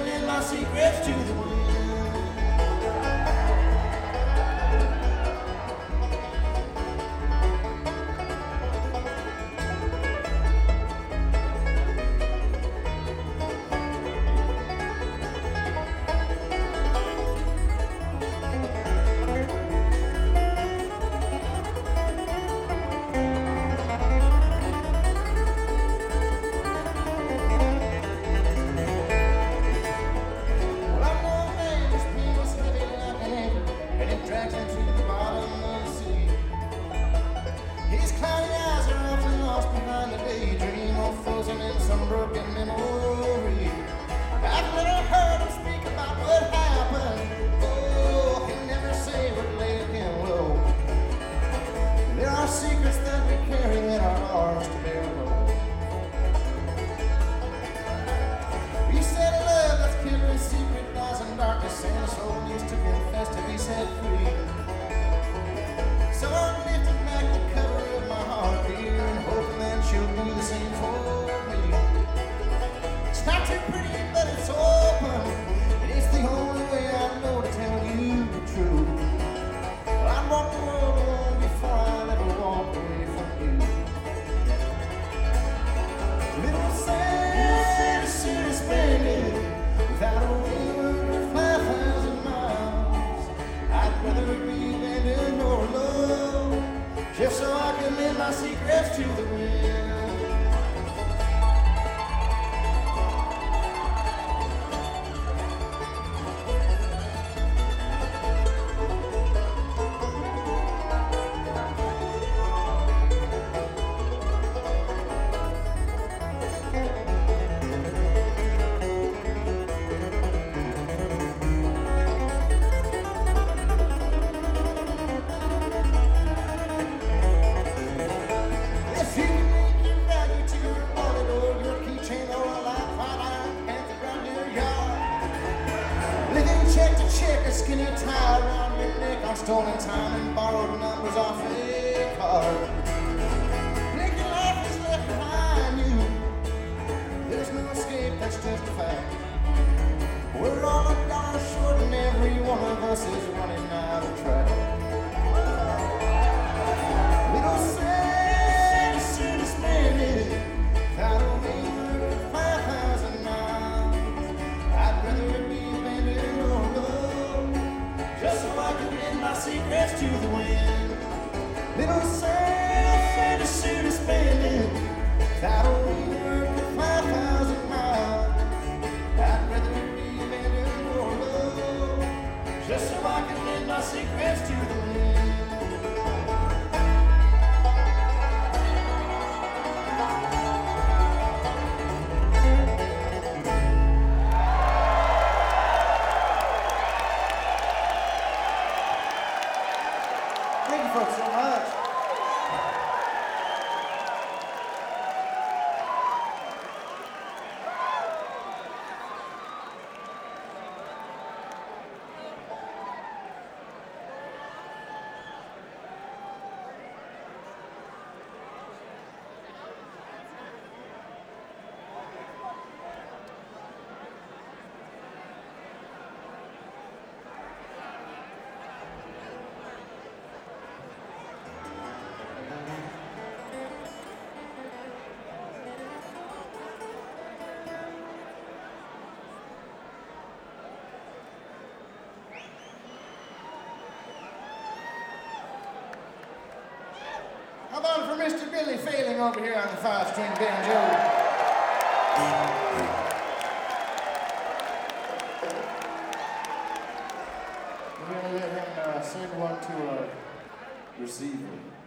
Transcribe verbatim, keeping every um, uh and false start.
commit my secrets to the wind. Broken memory. I've never heard him speak about what happened. Oh, he'll never say what laid him low. There are secrets that we carry that are ours to bear alone. He said love that's killing secret lies in darkness, and a soul needs to confess to be set free. So I'm lifting back the cover of my heart, dear, and hoping that she'll do the same for me. Not too pretty, but it's open, and it's the only way I know to tell you the truth. Well, I'd walk the world alone before I'd ever walk away from you. Little sad, city spending without a word of five thousand miles. I'd rather be abandoned or alone, just so I can lend my secrets to the wind. Skinny tie around your neck on stolen time and borrowed numbers off a card. Thinking life is left behind you. There's no escape, that's just a fact. We're all a dollar short and every one of us is running out of track. Little sad, soon to spend it without a word of five thousand miles. I'd rather be abandoned or alone, just so I can lend my secrets to the wind. Little sad, soon to spend it without a word of five thousand miles. I'd rather be abandoned or alone, just so I can lend my secrets to the wind. Thank you folks so much. How about for Mister Billy Failing over here on the five-string banjo? We're going to let him uh, sing one to our receiver.